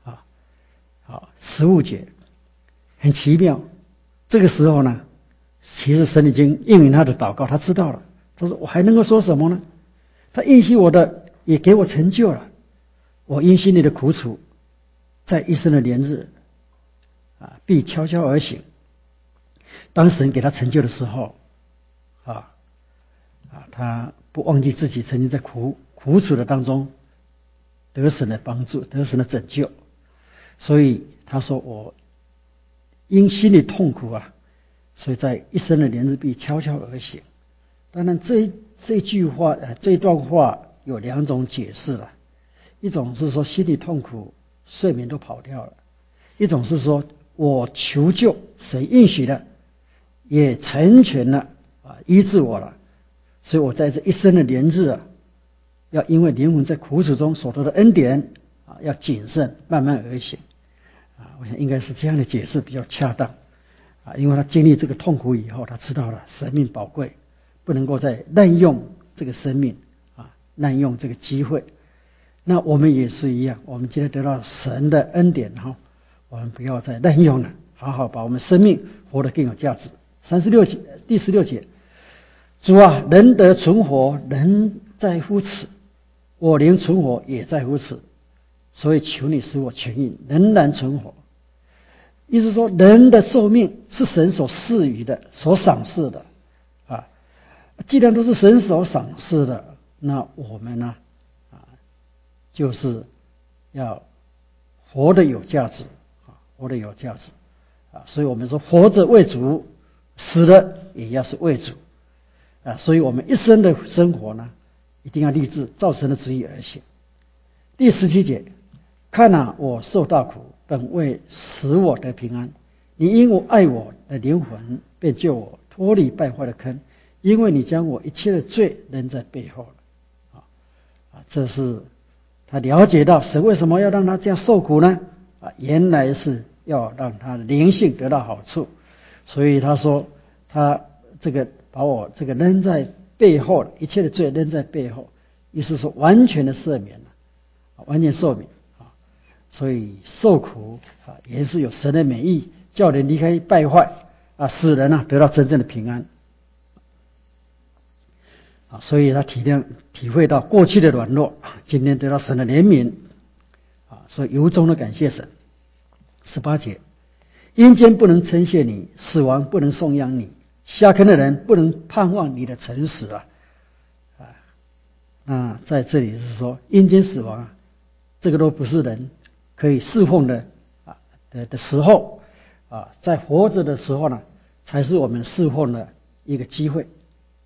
15节很奇妙。这个时候呢，其实神已经应允他的祷告，他知道了。他说：“我还能够说什么呢？他应许我的也给我成就了。我因心里的苦楚，在一生的年日必悄悄而行。”当神给他成就的时候他不忘记自己曾经在苦楚的当中得神的帮助，得神的拯救。所以他说：“我因心里痛苦所以在一生的年日必悄悄而行。”当然这句话这一段话有2种解释了。一种是说心里痛苦，睡眠都跑掉了；一种是说我求救，神应许了，也成全了医治我了。所以我在这一生的年日要因为灵魂在苦楚中所得的恩典要谨慎，慢慢而行我想应该是这样的解释比较恰当因为他经历这个痛苦以后，他知道了生命宝贵，不能够再滥用这个生命滥用这个机会。那我们也是一样，我们今天得到神的恩典我们不要再滥用了，好好把我们生命活得更有价值。第16节，主啊，人得存活，人在乎此，我灵存活也在乎此，所以求你使我痊愈，仍然存活。意思说，人的寿命是神所赐予的，所赏赐的既然都是神所赏赐的，那我们呢就是要活得有价值活得有价值所以我们说活着为主，死了也要是为主所以我们一生的生活呢，一定要立志照神的旨意而行。第17节，看我受大苦，本为使我得平安。你因我爱我的灵魂，便救我脱离败坏的坑，因为你将我一切的罪扔在背后了这是他了解到神为什么要让他这样受苦呢原来是要让他的灵性得到好处。所以他说他这个把我这个扔在背后了，一切的罪扔在背后，意思说完全的赦免了完全赦免所以受苦也是有神的美意，叫人离开败坏使人得到真正的平安所以他体会到过去的软弱，今天得到神的怜悯所以由衷的感谢神。18节，阴间不能称谢你，死亡不能颂扬你，下坑的人不能盼望你的诚实那在这里是说阴间死亡这个都不是人可以侍奉的时候在活着的时候呢，才是我们侍奉的一个机会。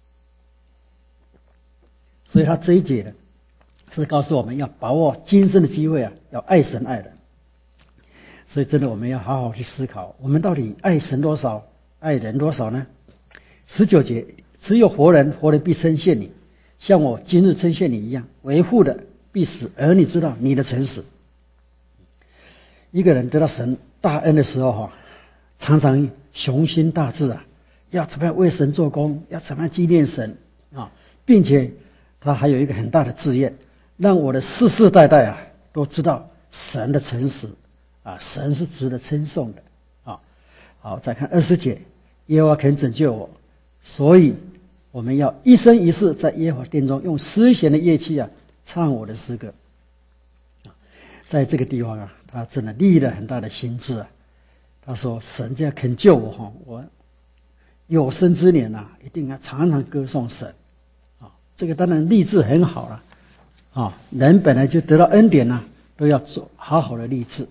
所以他这一节呢，是告诉我们要把握今生的机会要爱神爱人。所以真的我们要好好去思考，我们到底爱神多少，爱人多少呢？19节，只有活人必称谢你，像我今日称谢你一样，维护的必使儿女知道你的诚实。一个人得到神大恩的时候常常雄心大志要怎么样为神做工，要怎么样纪念神并且他还有一个很大的志愿，让我的世世代代都知道神的诚实神是值得称颂的好，再看20节，耶和华肯拯救我，所以我们要一生一世在耶和华殿中用诗弦的乐器唱我的诗歌在这个地方他真的立了很大的心志他说神这样肯救我我有生之年一定要常常歌颂神这个当然立志很好了人本来就得到恩典都要做好好的立志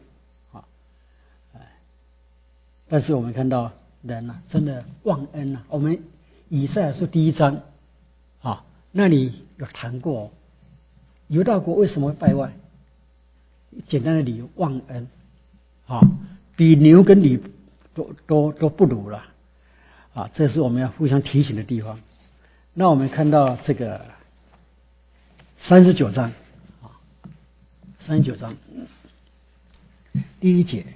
但是我们看到人真的忘恩我们以赛亚书第1章那里有谈过犹大国为什么会败坏，简单的理由忘恩啊，比牛跟驴都不如了啊，这是我们要互相提醒的地方。那我们看到这个39章啊，39章第1节，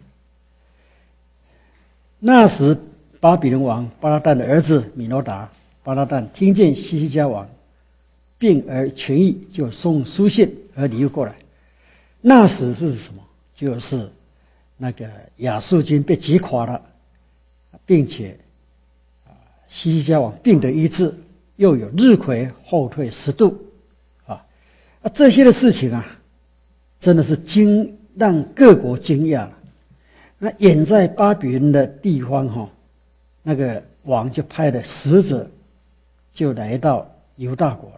那时巴比伦王巴拉旦的儿子米罗达巴拉旦听见西西家王病而痊愈，就送书信和礼物过来。那时是什么？就是那个亚述军被击垮了，并且西西家王病得医治，又有日晷后退10度啊，这些的事情啊，真的是让各国惊讶了。那远在巴比伦的地方那个王就派了使者，就来到犹大国了。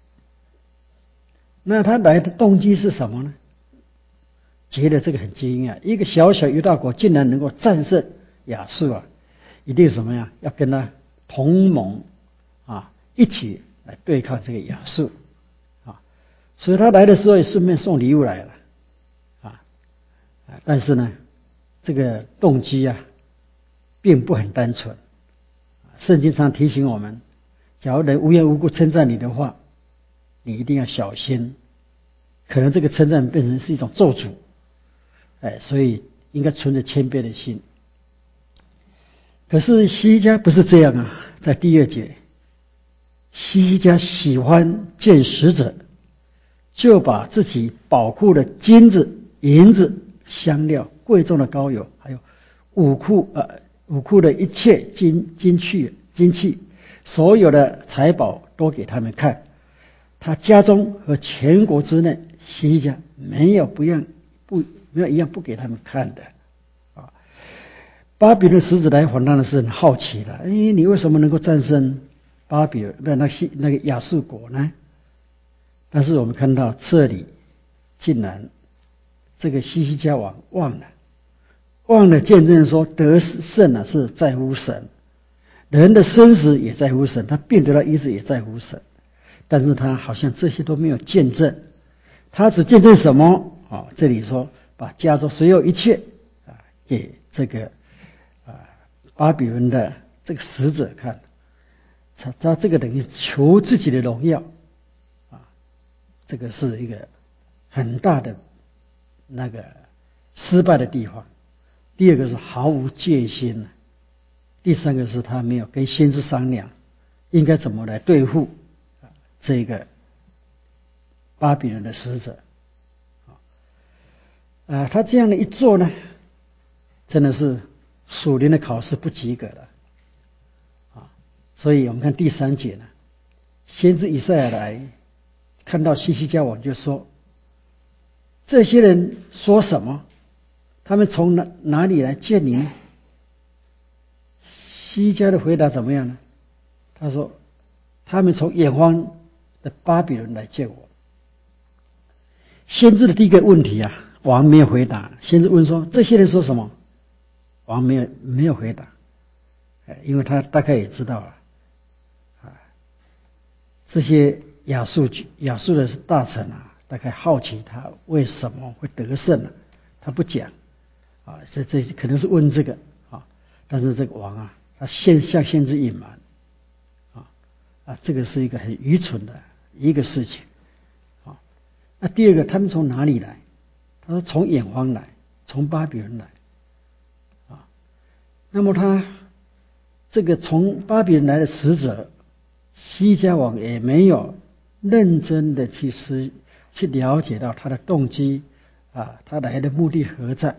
那他来的动机是什么呢？觉得这个很惊讶，一个小小犹大国竟然能够战胜亚述啊，一定什么呀？要跟他同盟啊，一起来对抗这个亚述啊。所以他来的时候也顺便送礼物来了啊。但是呢，这个动机啊，并不很单纯。圣经常提醒我们，假如人无缘无故称赞你的话，你一定要小心，可能这个称赞变成是一种咒诅。所以应该存着谦卑的心。可是西西家不是这样啊，在第2节，西西家喜欢见使者，就把自己宝库的金子、银子、香料、贵重的膏油，还有武库的一切金器，所有的财宝都给他们看。他家中和全国之内，西西家没有一样不给他们看的啊。巴比伦使者来访当然是很好奇的，你为什么能够战胜巴比伦那个亚述国呢？但是我们看到这里竟然这个西西家王忘了见证说得胜是在乎神，人的生死也在乎神，他病得了医治也在乎神，但是他好像这些都没有见证。他只见证什么啊？这里说把家中所有一切给这个巴比伦的这个使者看，他这个等于求自己的荣耀啊，这个是一个很大的那个失败的地方。第2个是毫无戒心，第3个是他没有跟先知商量应该怎么来对付这个巴比伦的使者。他这样的一做呢，真的是属灵的考试不及格了啊！所以我们看第3节呢，先知以赛亚来看到西西家王就说：这些人说什么？他们从哪里来见你呢？西家的回答怎么样呢？他说：他们从远方的巴比伦来见我。先知的第一个问题啊，王没有回答。先知问说：这些人说什么？王没有回答，因为他大概也知道这些亚述的大臣啊，大概好奇他为什么会得胜呢？他不讲这可能是问这个但是这个王啊，他向先知隐瞒这个是一个很愚蠢的一个事情那第2个，他们从哪里来？他说从远方来，从巴比伦来那么他这个从巴比伦来的使者西家王也没有认真的去了解到他的动机他来的目的何在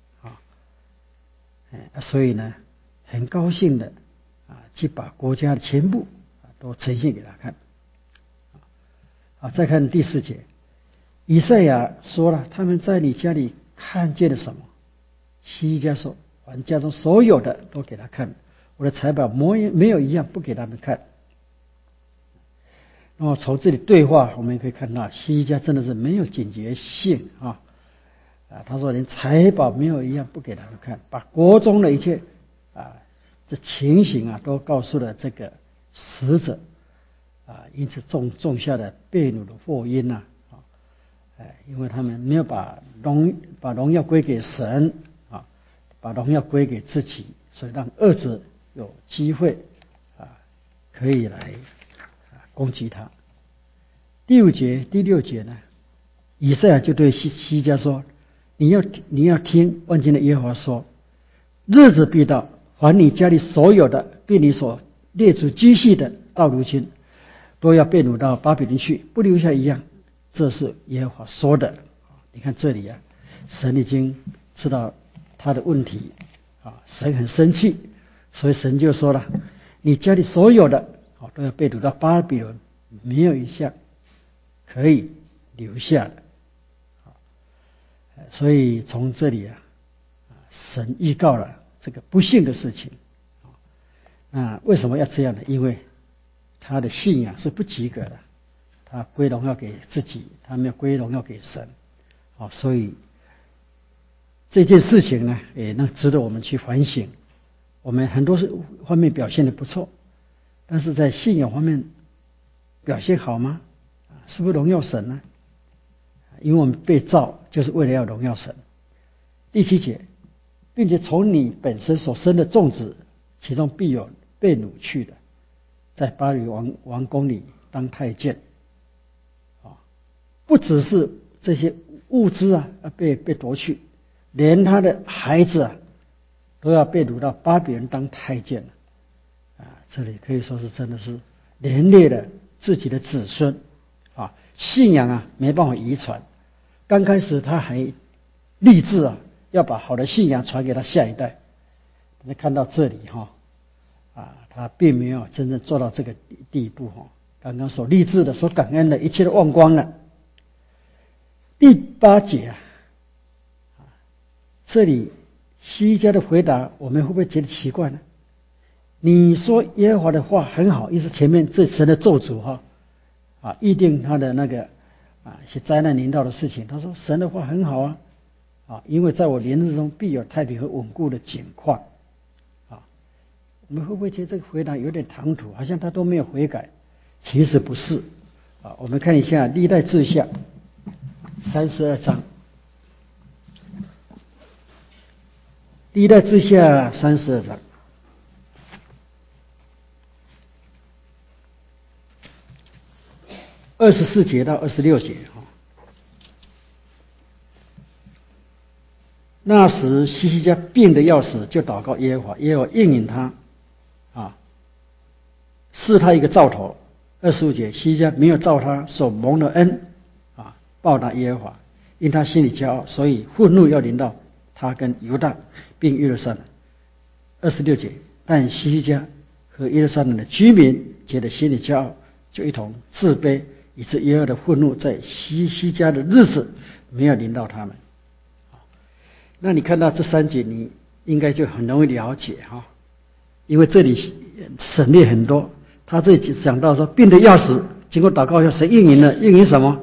所以呢，很高兴的去把国家的全部都呈现给他看再看第4节，以赛亚说了，他们在你家里看见了什么？西家说，把家中所有的都给他看，我的财宝没有一样不给他们看。那么从这里对话，我们也可以看到西家真的是没有警觉性他说连财宝没有一样不给他们看，把国中的一切这情形都告诉了这个使者因此种下了悖逆的祸因因为他们没有把荣耀归给神把荣耀归给自己，所以让恶者有机会可以来攻击他。第6节呢，以赛亚就对西家说：你要听万军的耶和华说，日子必到，凡你家里所有的，并你所列祖积蓄的，到如今都要被掳到巴比伦去，不留下一样。这是耶和华说的。你看这里啊，神已经知道他的问题神很生气，所以神就说了：你家里所有的都要被掳到巴比伦，没有一项可以留下的。所以从这里神预告了这个不幸的事情。那为什么要这样呢？因为他的信仰是不及格的，他归荣耀给自己，他没有归荣耀给神。所以这件事情呢，那值得我们去反省。我们很多方面表现的不错，但是在信仰方面表现好吗？是不是荣耀神呢？因为我们被造就是为了要荣耀神。第7节，并且从你本身所生的众子，其中必有被掳去的，在巴比伦王宫里当太监。不只是这些物资被夺去，连他的孩子都要被掳到巴比伦当太监这里可以说是真的是连累了自己的子孙信仰没办法遗传。刚开始他还立志要把好的信仰传给他下一代，那看到这里他并没有真正做到这个地步刚刚所立志的、所感恩的一切都忘光了。第8节这里西家的回答，我们会不会觉得奇怪呢？你说耶和华的话很好，意思前面这神的咒诅预定他的那个一些灾难临到的事情。他说神的话很好因为在我年日中必有太平和稳固的景况我们会不会觉得这个回答有点唐突，好像他都没有悔改？其实不是我们看一下历代志下32章，历代志下32章24节到26节那时西家病得要死，就祷告耶和华，耶和华应允他赐他一个兆头。25节，西家没有照他所蒙的恩报答耶和华，因他心里骄傲，所以愤怒要临到他跟犹大并耶路撒冷。26节，但西家和耶路撒冷的居民觉得心里骄傲，就一同自卑，以致耶和华的愤怒在西家的日子没有临到他们。那你看到这3节，你应该就很容易了解因为这里省略很多。他这里讲到说病得要死，经过祷告要神应允了，应允什么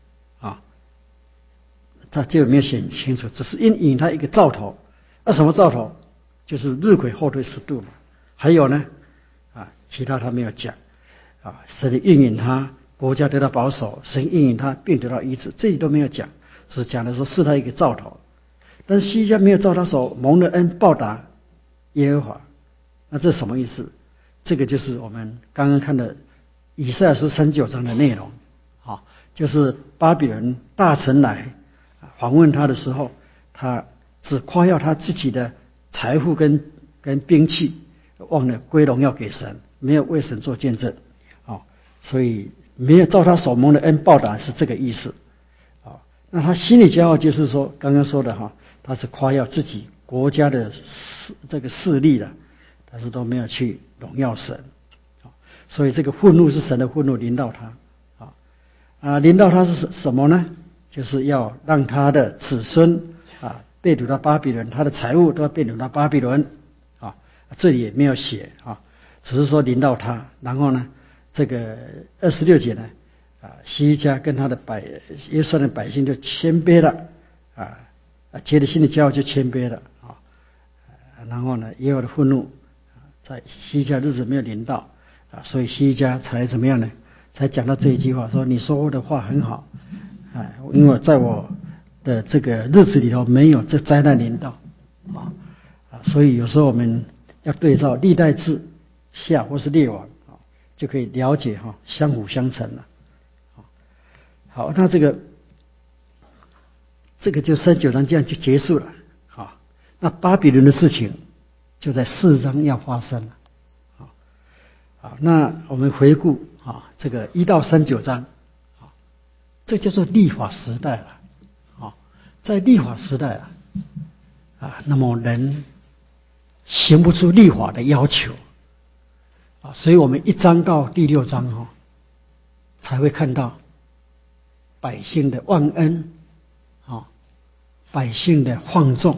他就没有写清楚，只是应允他一个兆头。什么兆头？就是日晷后退10度嘛。还有呢其他他没有讲神应允他，国家得到保守，神应允他并得到医治，这里都没有讲，只讲的说是他一个兆头。但是西家没有照他所蒙的恩报答耶和华，那这是什么意思？这个就是我们刚刚看的以赛亚书39章的内容就是巴比伦大臣来访问他的时候，他只夸耀他自己的财富跟兵器，忘了归荣耀给神，没有为神做见证所以没有照他所蒙的恩报答，是这个意思那他心里骄傲，就是说刚刚说的他是夸耀自己国家的这个势力的，但是都没有去荣耀神所以这个愤怒是神的愤怒临到他临到他是什么呢？就是要让他的子孙被掳到巴比伦，他的财物都要被掳到巴比伦这里也没有写只是说临到他。然后呢，这个26节呢西家跟他的耶路撒冷百姓就谦卑了觉得心里骄傲就谦卑了然后呢，耶和华的愤怒在西家日子没有临到所以西家才怎么样呢？才讲到这一句话，说你说的话很好因为在我的这个日子里头没有这灾难临到所以有时候我们要对照历代志下或是列王就可以了解相辅相成了。好，那这个就39章这样就结束了。好，那巴比伦的事情就在4章要发生了。好，那我们回顾这个1到39章，这叫做律法时代了。在律法时代那么人行不出律法的要求所以我们1章到第6章才会看到百姓的忘恩百姓的放纵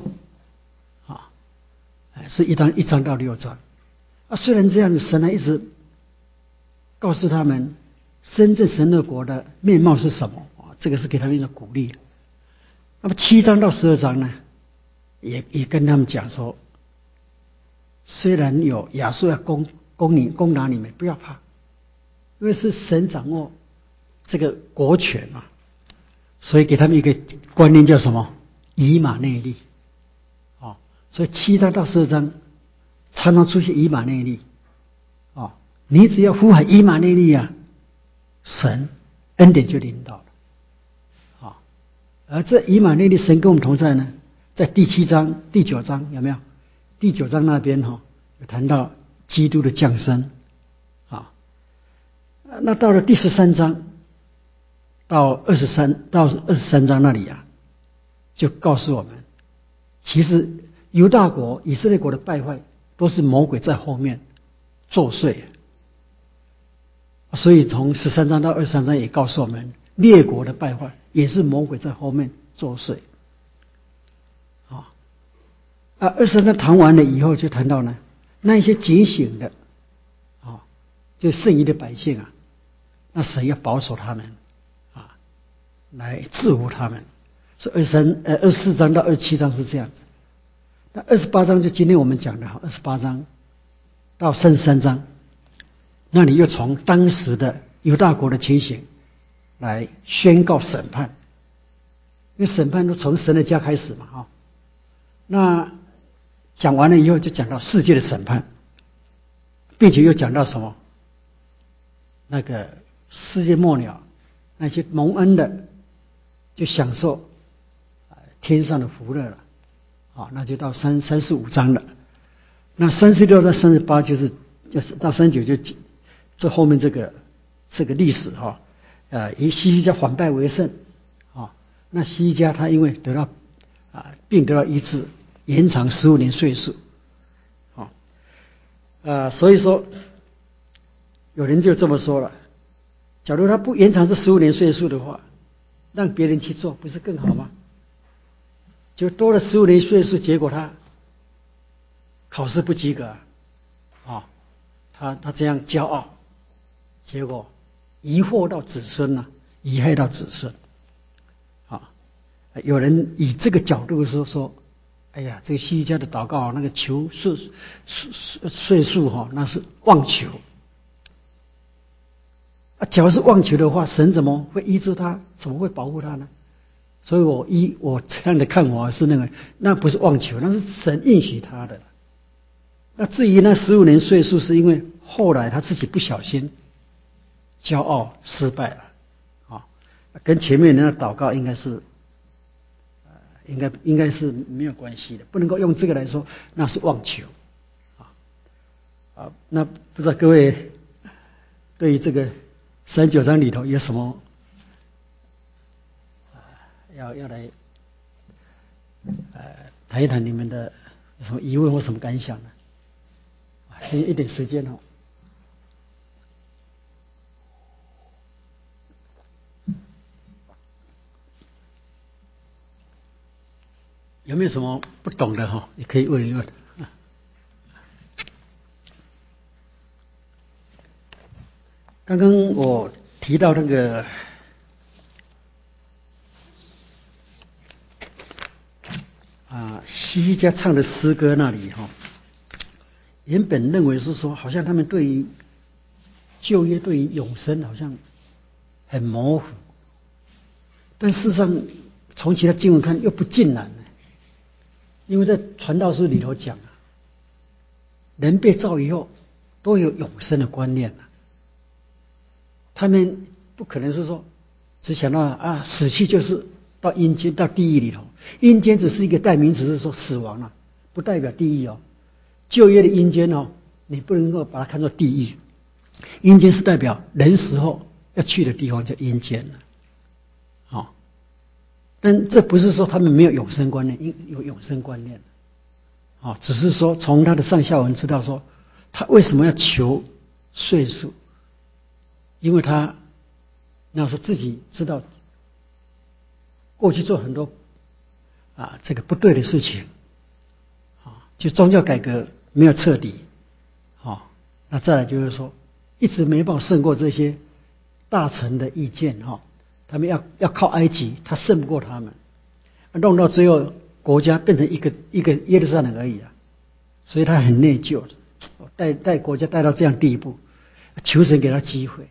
是1章到6章虽然这样子，神还一直告诉他们真正神的国的面貌是什么这个是给他们一种鼓励。那么7章到12章呢，也跟他们讲说，虽然有亚述要攻打你们，不要怕，因为是神掌握这个国权所以给他们一个观念叫什么？以马内利。所以7章到12章常常出现以马内利你只要呼喊以马内利神恩典就临到了。而这以马内利神跟我们同在呢，在第7章、第9章有没有？第9章那边有谈到基督的降生那到了第13章到23章那里就告诉我们，其实犹大国、以色列国的败坏都是魔鬼在后面作祟。所以从13章到23章也告诉我们，列国的败坏也是魔鬼在后面作祟。23章谈完了以后，就谈到呢，那一些警醒的就剩余的百姓那神要保守他们来制服他们。所以24章到27章是这样子。那28章就今天我们讲的28章到33章，那你又从当时的犹大国的情形来宣告审判，因为审判都从神的家开始嘛那讲完了以后，就讲到世界的审判，并且又讲到什么？那个世界末了，那些蒙恩的就享受天上的福乐了那就到35章了。那36到38就是到39就这后面这个历史以希西家反败为胜那希西家他因为得到病得到医治，延长15年岁数所以说有人就这么说了，假如他不延长这15年岁数的话，让别人去做不是更好吗？就多了15年岁数，结果他考试不及格他这样骄傲，结果遗祸到子孙贻害到子孙有人以这个角度说哎呀，这个希西家的祷告那个求岁数那是妄求假如是妄求的话，神怎么会医治他？怎么会保护他呢？所以我这样的看法是认为，那不是妄求，那是神应许他的。那至于那15年岁数，是因为后来他自己不小心骄傲失败了跟前面人的祷告应该是没有关系的，不能够用这个来说那是妄求那不知道各位对于这个39章里头有什么要来谈一谈你们的有什么疑问或什么感想呢？先一点时间有没有什么不懂的也可以问一问刚刚我提到那个希西家唱的诗歌那里原本认为是说，好像他们对于旧约、对于永生好像很模糊，但事实上从其他经文看又不尽然因为在传道书里头讲人被造以后都有永生的观念了，他们不可能是说只想到死去就是到阴间到地狱里头，阴间只是一个代名词，是说死亡了，不代表地狱哦。旧约的阴间哦，你不能够把它看作地狱，阴间是代表人死后要去的地方，叫阴间了。但这不是说他们没有永生观念，有永生观念。只是说从他的上下文知道说，他为什么要求岁数，因为他那时候自己知道过去做很多这个不对的事情，就宗教改革没有彻底，那再来就是说一直没办法胜过这些大臣的意见，他们要靠埃及，他胜不过他们，弄到最后国家变成一个耶路撒冷而已啊，所以他很内疚，带国家带到这样地步，求神给他机会，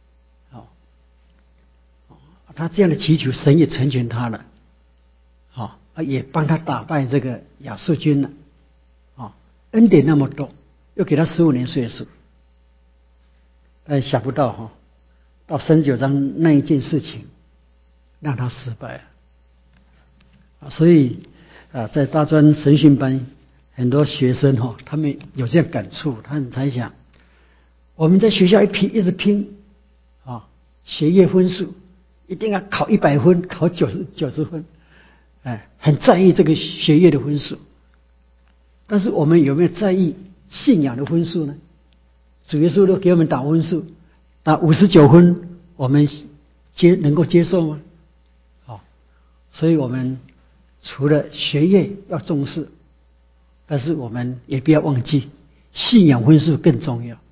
他这样的祈求，神也成全他了，也帮他打败这个亚述军了，恩典那么多，又给他15年岁数，但想不到到39章那一件事情让他失败了，所以在大专神训班很多学生他们有这样感触，他们才想，我们在学校一直拼学业分数，一定要考100分，考90分，很在意这个学业的分数，但是我们有没有在意信仰的分数呢？主耶稣都给我们打分数，打59分，我们能够接受吗？所以我们除了学业要重视，但是我们也不要忘记信仰分数更重要。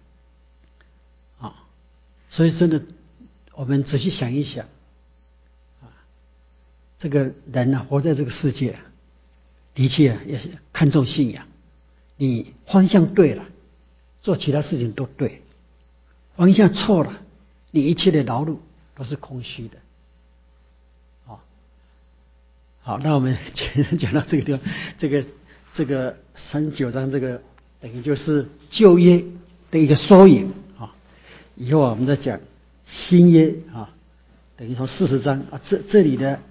所以真的，我们仔细想一想，这个人活在这个世界，的确也是看重信仰。你方向对了，做其他事情都对；方向错了，你一切的劳碌都是空虚的。好，那我们讲到这个地方，这个39章，这个等于就是旧约的一个缩影以后我们再讲新约等于说40章这里的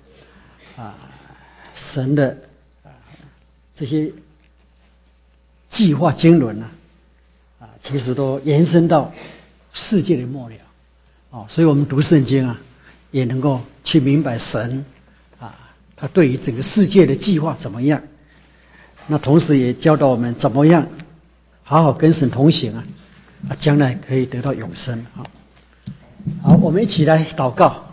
神的这些计划经纶其实都延伸到世界的末了所以我们读圣经也能够去明白神他对于整个世界的计划怎么样，那同时也教导我们怎么样好好跟神同行将来可以得到永生好，我们一起来祷告。